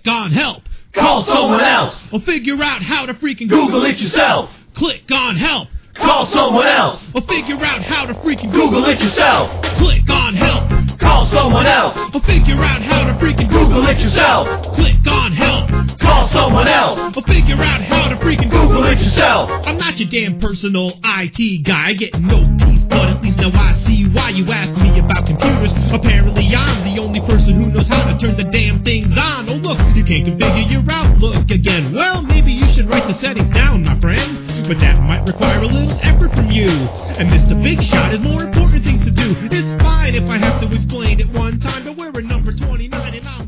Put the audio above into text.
on help. Call someone else. Or figure out how to freaking Google it yourself. Click on help. Call someone else. Or figure out how to freaking Google it yourself. Click on help. Call someone else. Or figure out how to freaking Google it yourself. Click on help. Call someone else. Or figure out how to freaking Google it yourself. I'm not your damn personal IT guy, getting no peace, but at least now I see why you ask me about computers. Apparently I'm the only person who knows how to turn the damn things on. Oh look, you can't configure your Outlook again. Well, maybe you should write the settings down, my friend, but that might require a little effort from you. And Mr. Big Shot has more important things to do. It's fine if I have to explain it one time, but we're at number 29 and I'm